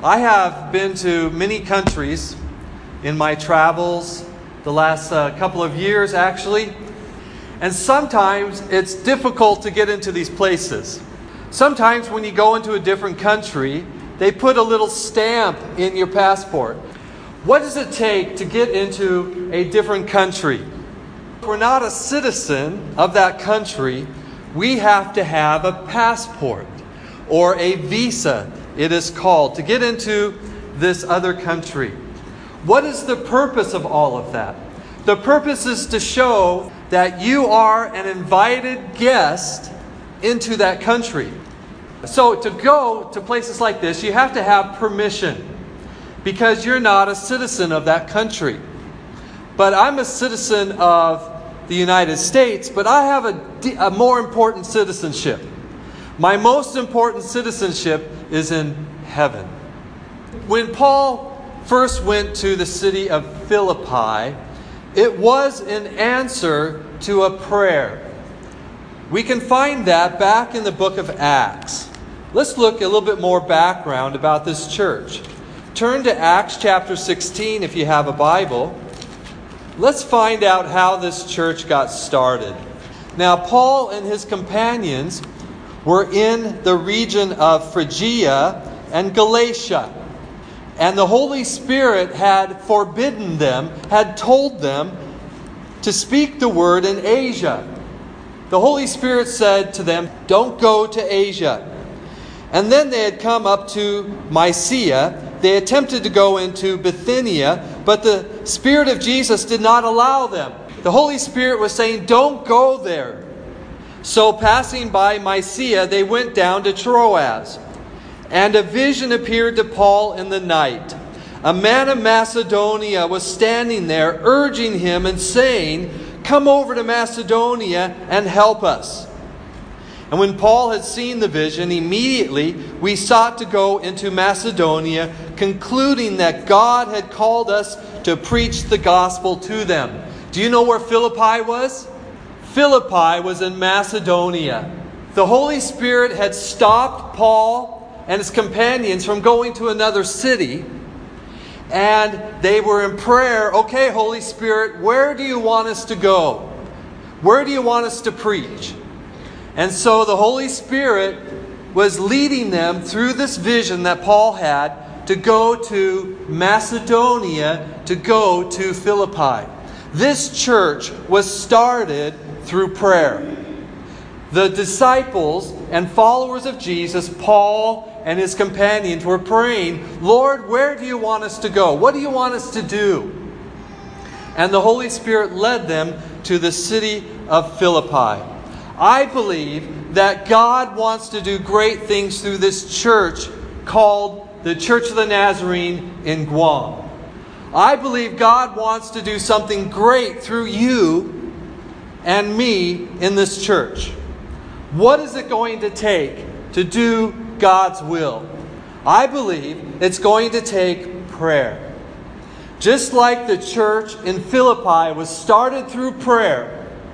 I have been to many countries in my travels, the last couple of years actually, and sometimes it's difficult to get into these places. Sometimes when you go into a different country, they put a little stamp in your passport. What does it take to get into a different country? If we're not a citizen of that country, we have to have a passport or a visa, it is called, to get into this other country. What is the purpose of all of that? The purpose is to show that you are an invited guest into that country. So to go to places like this, you have to have permission because you're not a citizen of that country. But I'm a citizen of the United States, but I have a more important citizenship. My most important citizenship is in heaven. When Paul first went to the city of Philippi, it was an answer to a prayer. We can find that back in the book of Acts. Let's look a little bit more background about this church. Turn to Acts chapter 16 if you have a Bible. Let's find out how this church got started. Now, Paul and his companions were in the region of Phrygia and Galatia. And the Holy Spirit had forbidden them, had told them to speak the word in Asia. The Holy Spirit said to them, "Don't go to Asia." And then they had come up to Mysia. They attempted to go into Bithynia, but the Spirit of Jesus did not allow them. The Holy Spirit was saying, "Don't go there." So passing by Mysia, they went down to Troas. And a vision appeared to Paul in the night. A man of Macedonia was standing there, urging him and saying, "Come over to Macedonia and help us." And when Paul had seen the vision, immediately we sought to go into Macedonia, concluding that God had called us to preach the gospel to them. Do you know where Philippi was? Philippi was in Macedonia. The Holy Spirit had stopped Paul and his companions from going to another city. And they were in prayer. "Okay, Holy Spirit, where do you want us to go? Where do you want us to preach?" And so the Holy Spirit was leading them through this vision that Paul had to go to Macedonia, to go to Philippi. This church was started through prayer. The disciples and followers of Jesus, Paul and his companions, were praying, "Lord, where do you want us to go? What do you want us to do?" And the Holy Spirit led them to the city of Philippi. I believe that God wants to do great things through this church called the Church of the Nazarene in Guam. I believe God wants to do something great through you and me in this church. What is it going to take to do God's will? I believe it's going to take prayer. Just like the church in Philippi was started through prayer,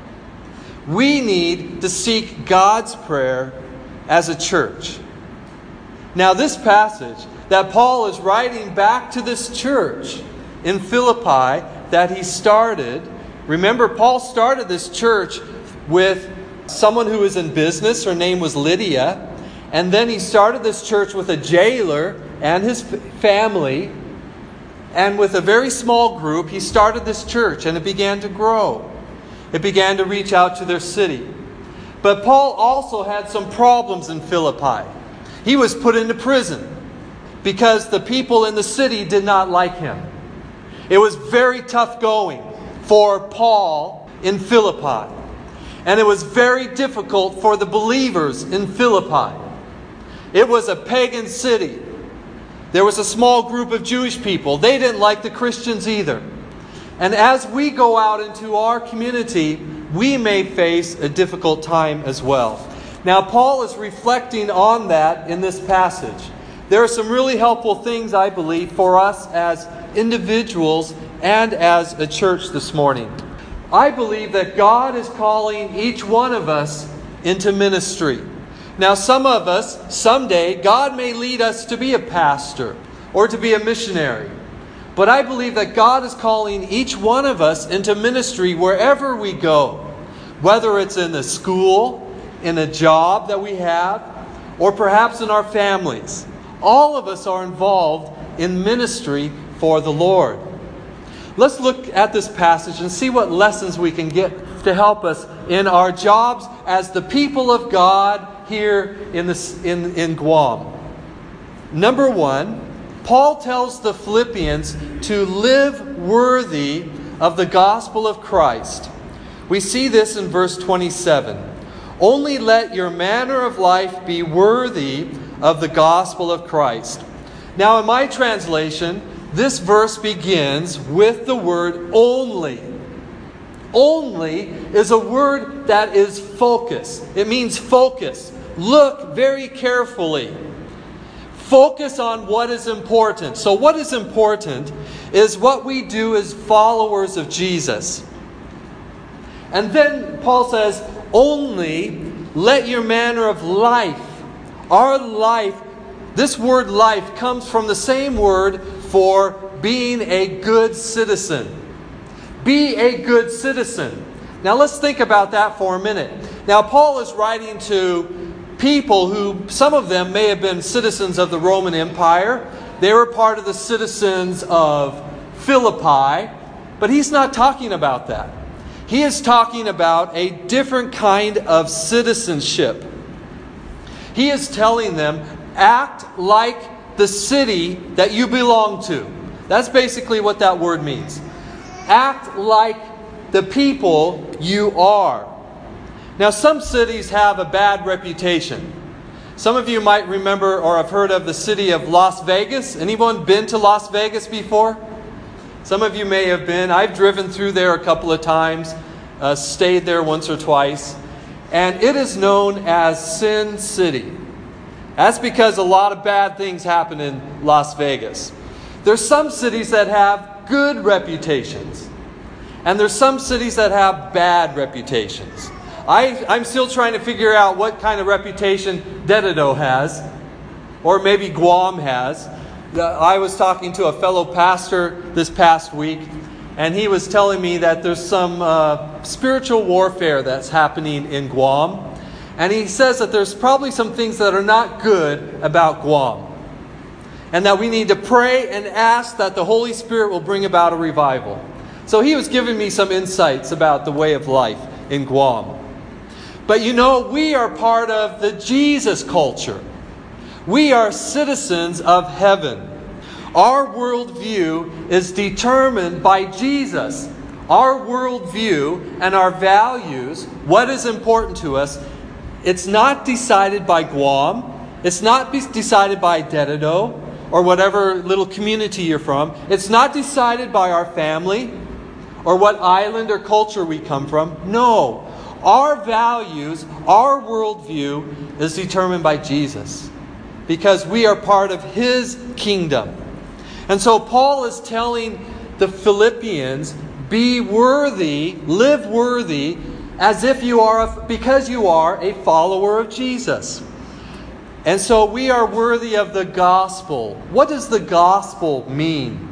we need to seek God's prayer as a church. Now, this passage that Paul is writing back to this church in Philippi that he started, remember, Paul started this church with someone who was in business. Her name was Lydia. And then he started this church with a jailer and his family. And with a very small group, he started this church and it began to grow. It began to reach out to their city. But Paul also had some problems in Philippi. He was put into prison because the people in the city did not like him. It was very tough going for Paul in Philippi. And it was very difficult for the believers in Philippi. It was a pagan city. There was a small group of Jewish people. They didn't like the Christians either. And as we go out into our community, we may face a difficult time as well. Now, Paul is reflecting on that in this passage. There are some really helpful things, I believe, for us as individuals and as a church this morning. I believe that God is calling each one of us into ministry. Now, some of us, someday, God may lead us to be a pastor or to be a missionary. But I believe that God is calling each one of us into ministry wherever we go. Whether it's in the school, in a job that we have, or perhaps in our families. All of us are involved in ministry for the Lord. Let's look at this passage and see what lessons we can get to help us in our jobs as the people of God here in Guam. Number one, Paul tells the Philippians to live worthy of the gospel of Christ. We see this in verse 27. Only let your manner of life be worthy of the gospel of Christ. Now in my translation, this verse begins with the word only. Only is a word that is focus. It means focus. Look very carefully. Focus on what is important. So what is important is what we do as followers of Jesus. And then Paul says, only let your manner of life, our life, this word life comes from the same word for being a good citizen. Be a good citizen. Now let's think about that for a minute. Now Paul is writing to people who, some of them may have been citizens of the Roman Empire. They were part of the citizens of Philippi. But he's not talking about that. He is talking about a different kind of citizenship. He is telling them, act like the city that you belong to. That's basically what that word means. Act like the people you are. Now, some cities have a bad reputation. Some of you might remember or have heard of the city of Las Vegas. Anyone been to Las Vegas before? Some of you may have been. I've driven through there a couple of times, stayed there once or twice. And it is known as Sin City. That's because a lot of bad things happen in Las Vegas. There's some cities that have good reputations. And there's some cities that have bad reputations. I'm still trying to figure out what kind of reputation Dededo has. Or maybe Guam has. I was talking to a fellow pastor this past week. And he was telling me that there's some spiritual warfare that's happening in Guam. And he says that there's probably some things that are not good about Guam. And that we need to pray and ask that the Holy Spirit will bring about a revival. So he was giving me some insights about the way of life in Guam. But you know, we are part of the Jesus culture. We are citizens of heaven. Our worldview is determined by Jesus. Our worldview and our values, what is important to us, it's not decided by Guam. It's not decided by Dededo or whatever little community you're from. It's not decided by our family or what island or culture we come from. No. Our values, our worldview is determined by Jesus because we are part of His kingdom. And so Paul is telling the Philippians, be worthy, live worthy, as if you are, because you are a follower of Jesus. And so we are worthy of the gospel. What does the gospel mean?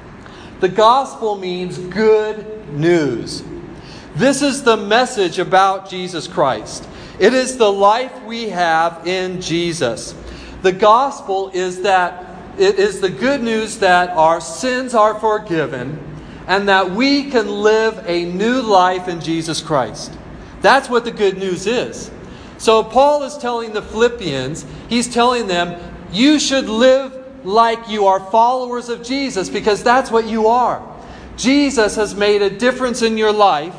The gospel means good news. This is the message about Jesus Christ. It is the life we have in Jesus. The gospel is that it is the good news that our sins are forgiven and that we can live a new life in Jesus Christ. That's what the good news is. So Paul is telling the Philippians, he's telling them, you should live like you are followers of Jesus because that's what you are. Jesus has made a difference in your life.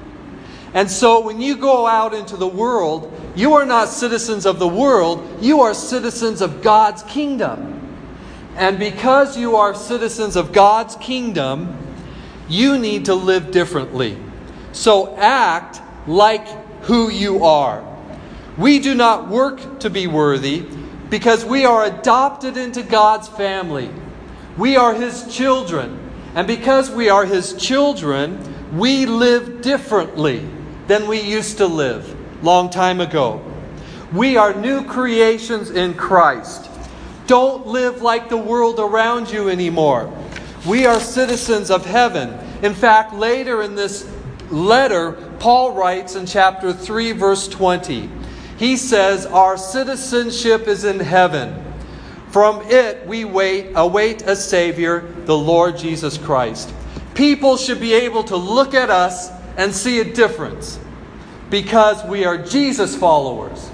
And so when you go out into the world, you are not citizens of the world, you are citizens of God's kingdom. And because you are citizens of God's kingdom, you need to live differently. So act like who you are. We do not work to be worthy because we are adopted into God's family. We are His children. And because we are His children, we live differently than we used to live long time ago. We are new creations in Christ. Don't live like the world around you anymore. We are citizens of heaven. In fact, later in this letter, Paul writes in chapter 3, verse 20. He says, our citizenship is in heaven. From it we await a Savior, the Lord Jesus Christ. People should be able to look at us and see a difference because we are Jesus followers.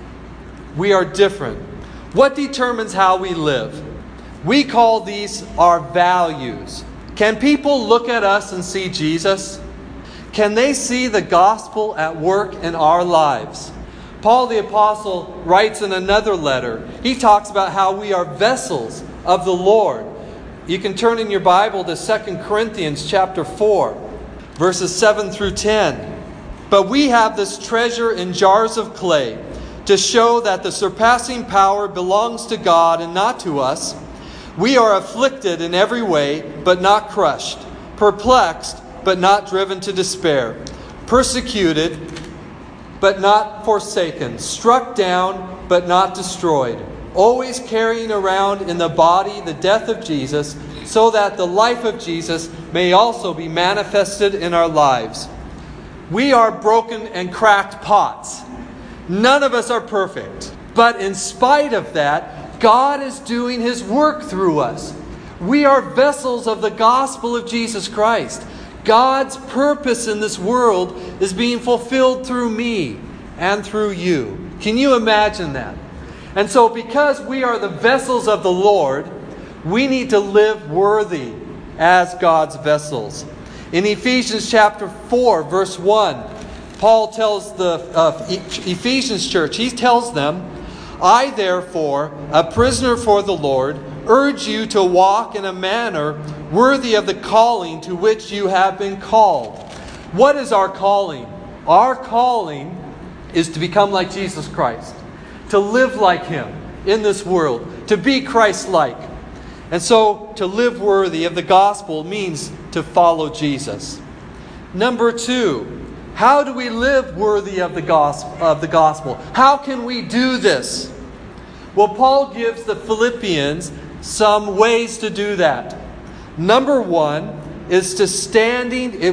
We are different. What determines how we live? We call these our values. Can people look at us and see Jesus? Can they see the gospel at work in our lives? Paul the Apostle writes in another letter. He talks about how we are vessels of the Lord. You can turn in your Bible to 2 Corinthians chapter 4, verses 7 through 10. But we have this treasure in jars of clay to show that the surpassing power belongs to God and not to us. We are afflicted in every way, but not crushed, perplexed, but not driven to despair, persecuted, but not forsaken, struck down, but not destroyed, always carrying around in the body the death of Jesus, so that the life of Jesus may also be manifested in our lives. We are broken and cracked pots. None of us are perfect. But in spite of that, God is doing His work through us. We are vessels of the gospel of Jesus Christ. God's purpose in this world is being fulfilled through me and through you. Can you imagine that? And so because we are the vessels of the Lord, we need to live worthy as God's vessels. In Ephesians chapter 4, verse 1, Paul tells the Ephesians church, he tells them, I therefore, a prisoner for the Lord, urge you to walk in a manner worthy of the calling to which you have been called. What is our calling? Our calling is to become like Jesus Christ, to live like Him in this world, to be Christ-like. And so to live worthy of the gospel means to follow Jesus. Number 2, how do we live worthy of the gospel? How can we do this? Well, Paul gives the Philippians some ways to do that. Number 1 is to stand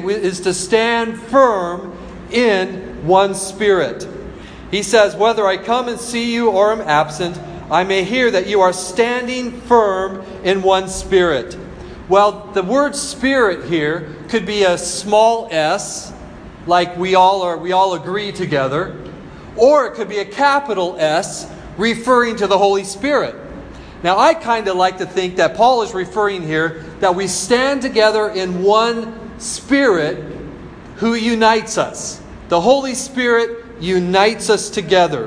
firm in one spirit. He says, whether I come and see you or am absent, I may hear that you are standing firm in one spirit. Well, the word spirit here could be a small s, like we all agree together, or it could be a capital S, referring to the Holy Spirit. Now, I kind of like to think that Paul is referring here that we stand together in one Spirit who unites us. The Holy Spirit unites us together.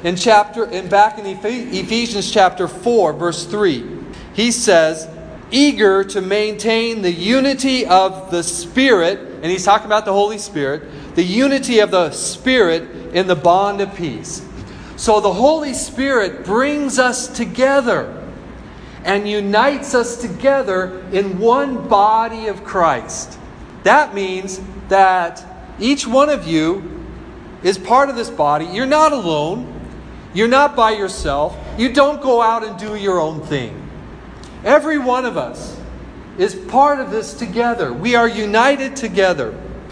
Back in Ephesians chapter 4, verse 3, he says, eager to maintain the unity of the Spirit, and he's talking about the Holy Spirit, the unity of the Spirit in the bond of peace. So the Holy Spirit brings us together and unites us together in one body of Christ. That means that each one of you is part of this body. You're not alone. You're not by yourself. You don't go out and do your own thing. Every one of us is part of this together. We are united together.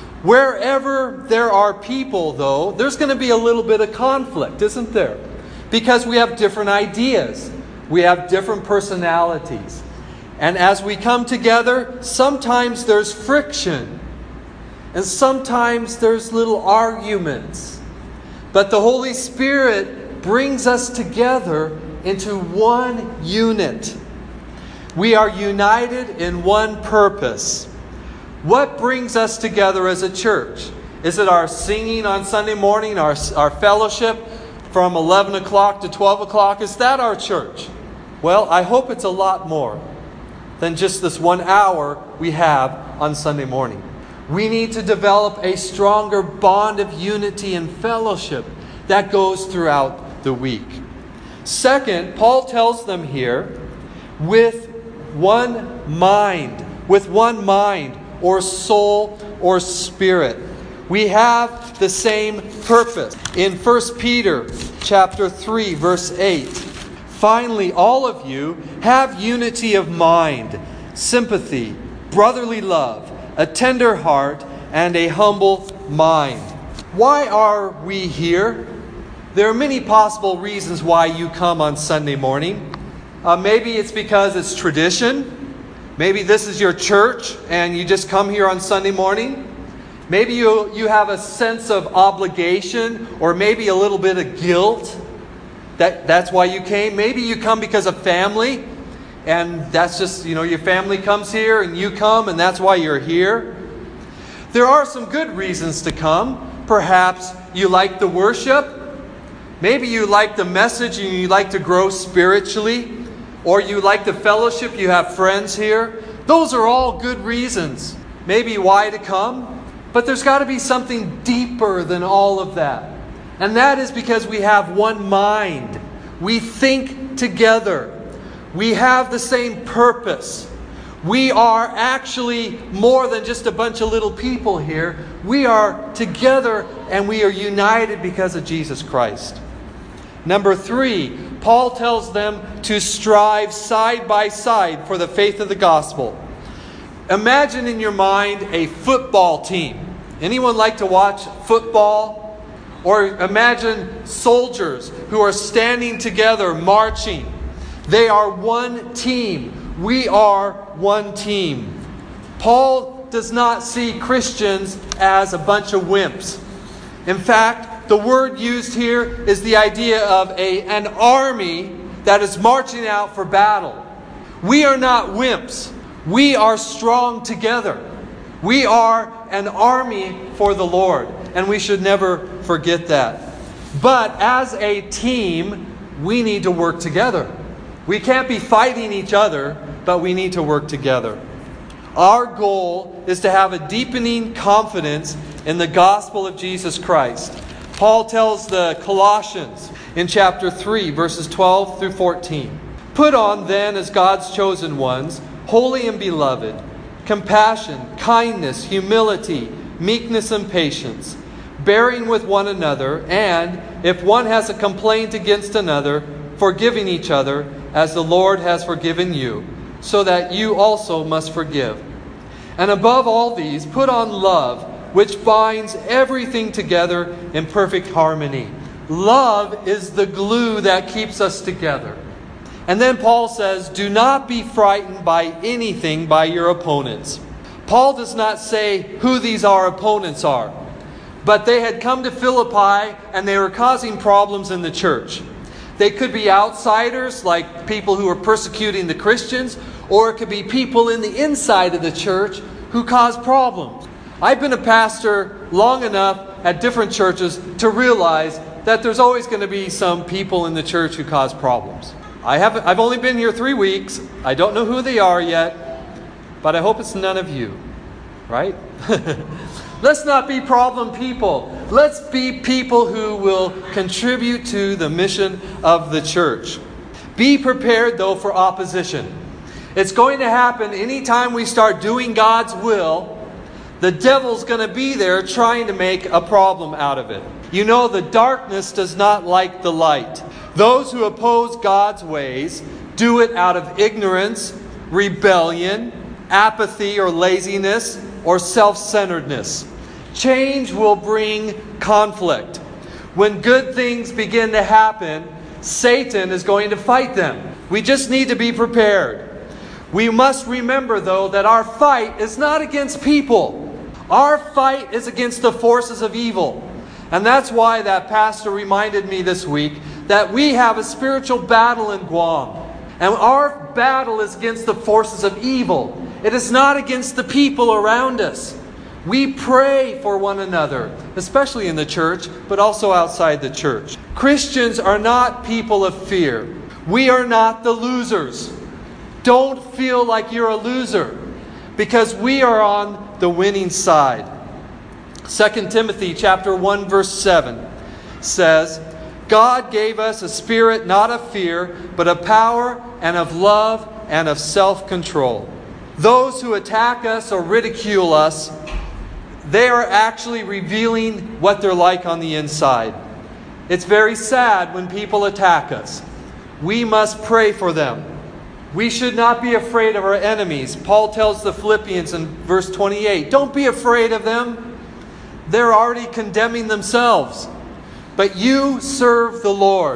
Wherever there are people, though, there's going to be a little bit of conflict, isn't there? Because we have different ideas. We have different personalities. And as we come together, sometimes there's friction. And sometimes there's little arguments. But the Holy Spirit brings us together into one unit. We are united in one purpose. What brings us together as a church? Is it our singing on Sunday morning, our fellowship from 11 o'clock to 12 o'clock? Is that our church? Well, I hope it's a lot more than just this 1 hour we have on Sunday morning. We need to develop a stronger bond of unity and fellowship that goes throughout the week. Second, Paul tells them here, with one mind or soul or spirit. We have the same purpose. In 1 Peter chapter 3, verse 8, Finally, all of you have unity of mind, sympathy, brotherly love, a tender heart, and a humble mind. Why are we here? There are many possible reasons why you come on Sunday morning. Maybe it's because it's tradition. Maybe this is your church and you just come here on Sunday morning. Maybe you have a sense of obligation or maybe a little bit of guilt. That's why you came. Maybe you come because of family. And that's just, your family comes here and you come and that's why you're here. There are some good reasons to come. Perhaps you like the worship. Maybe you like the message and you like to grow spiritually. Or you like the fellowship, you have friends here. Those are all good reasons, maybe why to come. But there's got to be something deeper than all of that. And that is because we have one mind. We think together. We have the same purpose. We are actually more than just a bunch of little people here. We are together and we are united because of Jesus Christ. Number 3, Paul tells them to strive side by side for the faith of the gospel. Imagine in your mind a football team. Anyone like to watch football? Or imagine soldiers who are standing together, marching. They are one team. We are one team. Paul does not see Christians as a bunch of wimps. In fact, the word used here is the idea of an army that is marching out for battle. We are not wimps. We are strong together. We are an army for the Lord, and we should never forget that. But as a team, we need to work together. We can't be fighting each other, but we need to work together. Our goal is to have a deepening confidence in the gospel of Jesus Christ. Paul tells the Colossians in chapter 3, verses 12 through 14. Put on then as God's chosen ones, holy and beloved, compassion, kindness, humility, meekness, and patience, bearing with one another, and if one has a complaint against another, forgiving each other, as the Lord has forgiven you, so that you also must forgive. And above all these, put on love, which binds everything together in perfect harmony. Love is the glue that keeps us together. And then Paul says, do not be frightened by anything by your opponents. Paul does not say who these our opponents are. But they had come to Philippi and they were causing problems in the church. They could be outsiders, like people who are persecuting the Christians, or it could be people in the inside of the church who cause problems. I've been a pastor long enough at different churches to realize that there's always going to be some people in the church who cause problems. I've only been here 3 weeks. I don't know who they are yet, but I hope it's none of you, right? Let's not be problem people. Let's be people who will contribute to the mission of the church. Be prepared, though, for opposition. It's going to happen anytime we start doing God's will. The devil's going to be there trying to make a problem out of it. You know, the darkness does not like the light. Those who oppose God's ways do it out of ignorance, rebellion, apathy or laziness, or self-centeredness. Change will bring conflict. When good things begin to happen, Satan is going to fight them. We just need to be prepared. We must remember, though, that our fight is not against people. Our fight is against the forces of evil. And that's why that pastor reminded me this week that we have a spiritual battle in Guam. And our battle is against the forces of evil. It is not against the people around us. We pray for one another, especially in the church, but also outside the church. Christians are not people of fear. We are not the losers. Don't feel like you're a loser, because we are on the winning side. 2 Timothy chapter 1 verse 7 says, God gave us a spirit not of fear, but of power and of love and of self-control. Those who attack us or ridicule us, they are actually revealing what they're like on the inside. It's very sad when people attack us. we must pray for them. We should not be afraid of our enemies. Paul tells the Philippians in verse 28, don't be afraid of them. They're already condemning themselves. But you serve the Lord.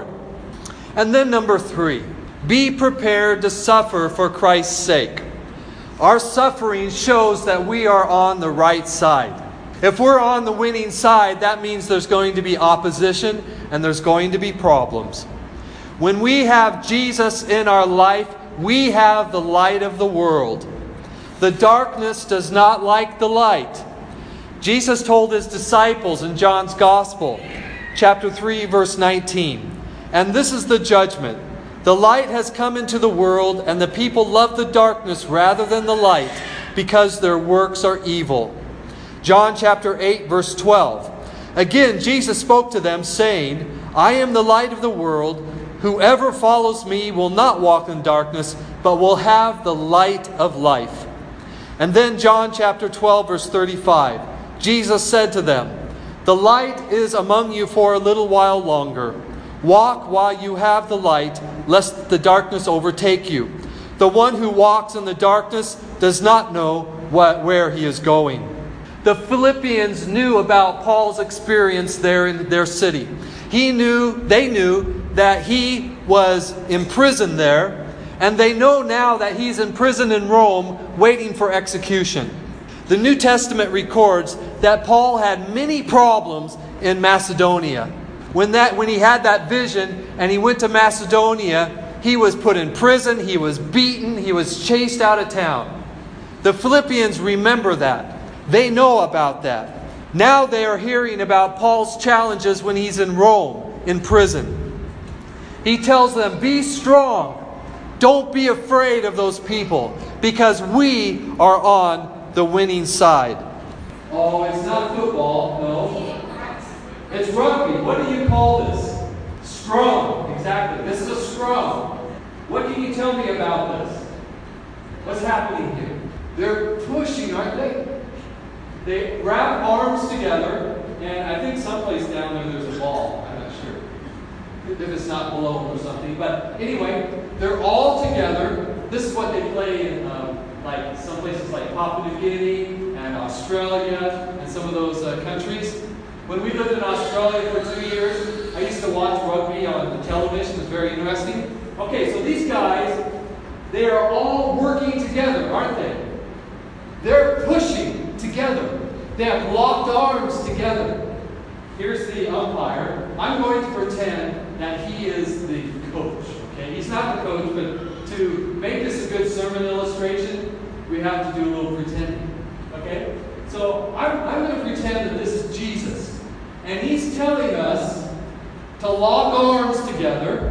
And then number 3, be prepared to suffer for Christ's sake. Our suffering shows that we are on the right side. If we're on the winning side, that means there's going to be opposition and there's going to be problems. When we have Jesus in our life, we have the light of the world. The darkness does not like the light. Jesus told His disciples in John's Gospel, chapter 3, verse 19, and this is the judgment. The light has come into the world, and the people love the darkness rather than the light, because their works are evil. John chapter 8, verse 12. Again, Jesus spoke to them, saying, I am the light of the world. Whoever follows me will not walk in darkness, but will have the light of life. And then John chapter 12, verse 35. Jesus said to them, the light is among you for a little while longer. Walk while you have the light, lest the darkness overtake you. The one who walks in the darkness does not know where he is going. The Philippians knew about Paul's experience there in their city. They knew that he was imprisoned there, and they know now that he's in prison in Rome waiting for execution. The New Testament records that Paul had many problems in Macedonia. When he had that vision and he went to Macedonia, he was put in prison, he was beaten, he was chased out of town. The Philippians remember that. They know about that. Now they are hearing about Paul's challenges when he's in Rome, in prison. He tells them, be strong. Don't be afraid of those people, because we are on the winning side. Oh, it's not football, no. It's rugby. What do you call this? Scrum. Exactly. This is a scrum. What can you tell me about this? What's happening here? They're pushing, aren't they? They wrap arms together, and I think someplace down there there's a ball. I'm not sure if it's not below or something. But anyway, they're all together. This is what they play in like some places like Papua New Guinea and Australia and some of those countries. When we lived in Australia for 2 years, I used to watch rugby on the television. It was very interesting. Okay, so these guys, they are all working together, aren't they? They're pushing together. They have locked arms together. Here's the umpire. I'm going to pretend that he is the coach. Okay, he's not the coach, but to make this a good sermon illustration, we have to do a little pretending. Okay, so I'm going to pretend that this is Jesus, and he's telling us to lock arms together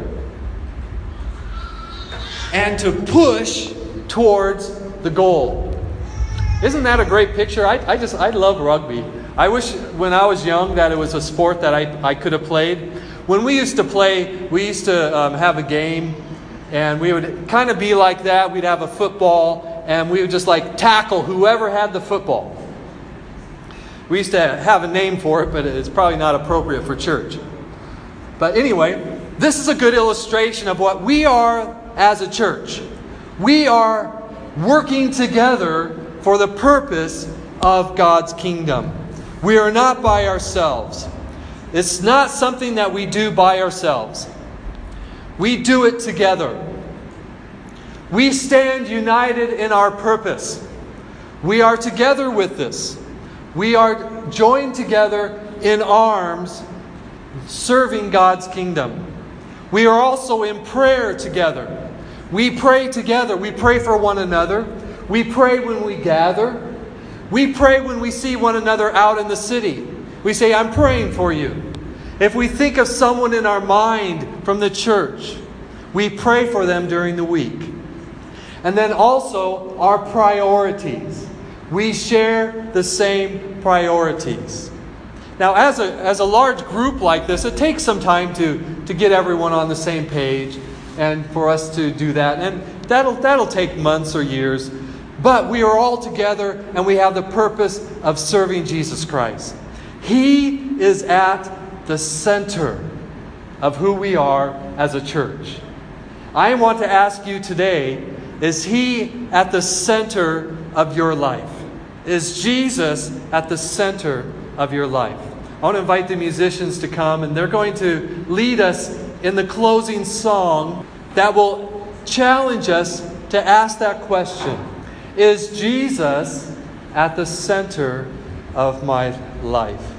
and to push towards the goal. Isn't that a great picture? I love rugby. I wish when I was young that it was a sport that I could have played. When we used to play, we used to have a game, and we would kind of be like that. We'd have a football, and we would just like tackle whoever had the football. We used to have a name for it, but it's probably not appropriate for church. But anyway, this is a good illustration of what we are as a church. We are working together for the purpose of God's kingdom. We are not by ourselves. It's not something that we do by ourselves. We do it together. We stand united in our purpose. We are together with this. We are joined together in arms, serving God's kingdom. We are also in prayer together. We pray together. We pray for one another. We pray when we gather. We pray when we see one another out in the city. We say, I'm praying for you. If we think of someone in our mind from the church, we pray for them during the week. And then also our priorities. We share the same priorities. Now, as a large group like this, it takes some time to get everyone on the same page and for us to do that. And that'll take months or years. But we are all together and we have the purpose of serving Jesus Christ. He is at the center of who we are as a church. I want to ask you today, is He at the center of your life? Is Jesus at the center of your life? I want to invite the musicians to come, and they're going to lead us in the closing song that will challenge us to ask that question. Is Jesus at the center of my life?